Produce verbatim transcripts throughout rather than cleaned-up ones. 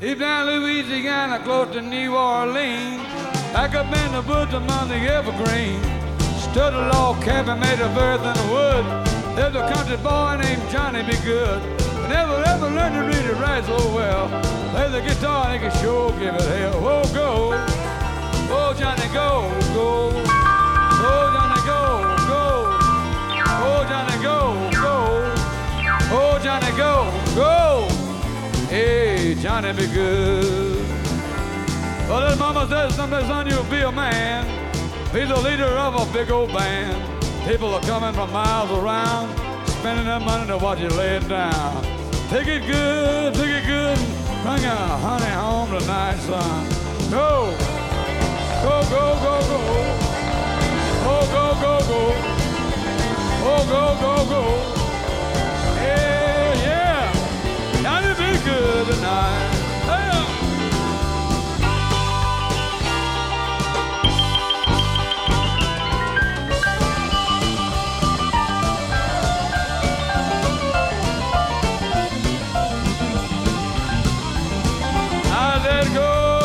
Deep down Louisiana, close to New Orleans, back up in the woods among the evergreens, stood a log cabin made of earth and wood. There's a country boy named Johnny Be Good, who never ever learned to read or write so well. Play the guitar and he can sure give it hell. Oh, go, oh Johnny, go, go, oh Johnny, go, go, oh Johnny, go, go, oh Johnny, go, go. Hey, Johnny Be Good. Well, his mama says someday, son, you'll be a man, be the leader of a big old band. People are coming from miles around, spending their money to watch you lay it down. Take it good, take it good, and bring a honey home tonight, son. Go, go, go, go, go. Oh, go, go, go. Oh, go, go, go. Yeah, yeah. Johnny Be Good tonight. Hey. I let go.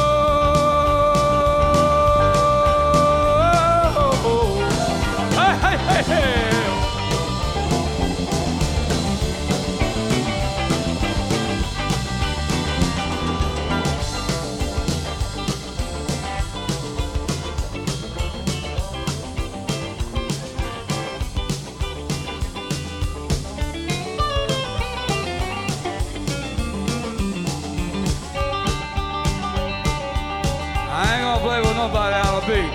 Hey, hey, hey, hey. Play with nobody out of beat.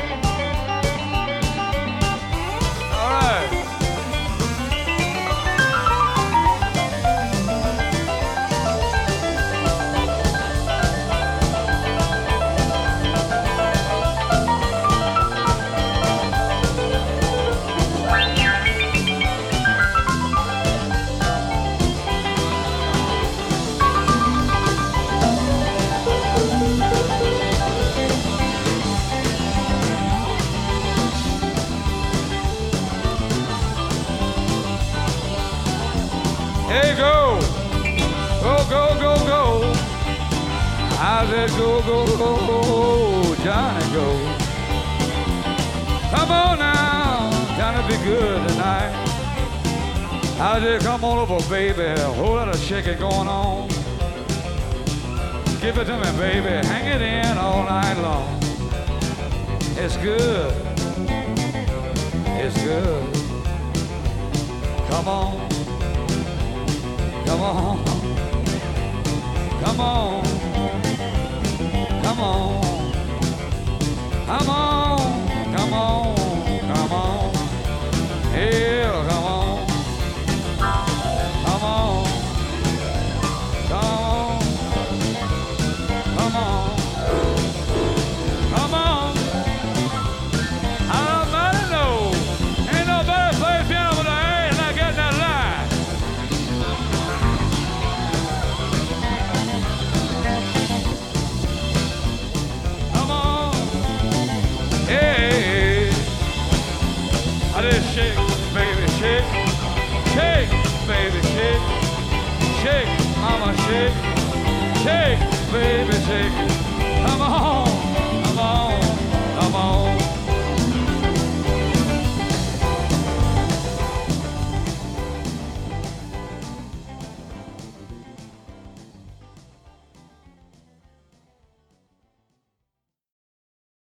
All right. Hey, go, go, go, go, go. I said go, go, go, go, Johnny, go. Come on now, Johnny Be Good tonight. I said come on over, baby, a whole lot of shaking going on. Give it to me, baby, hang it in all night long. It's good, it's good. Come on. Come on, come on, come on, come on, come on, come on, yeah, come on, come on, come on, come on, come on. I don't matter, no, ain't nobody play piano with their hands not getting that line. Hey, I just shake, baby, shake, shake, baby, shake, shake, mama, shake, shake, baby, shake. Come on.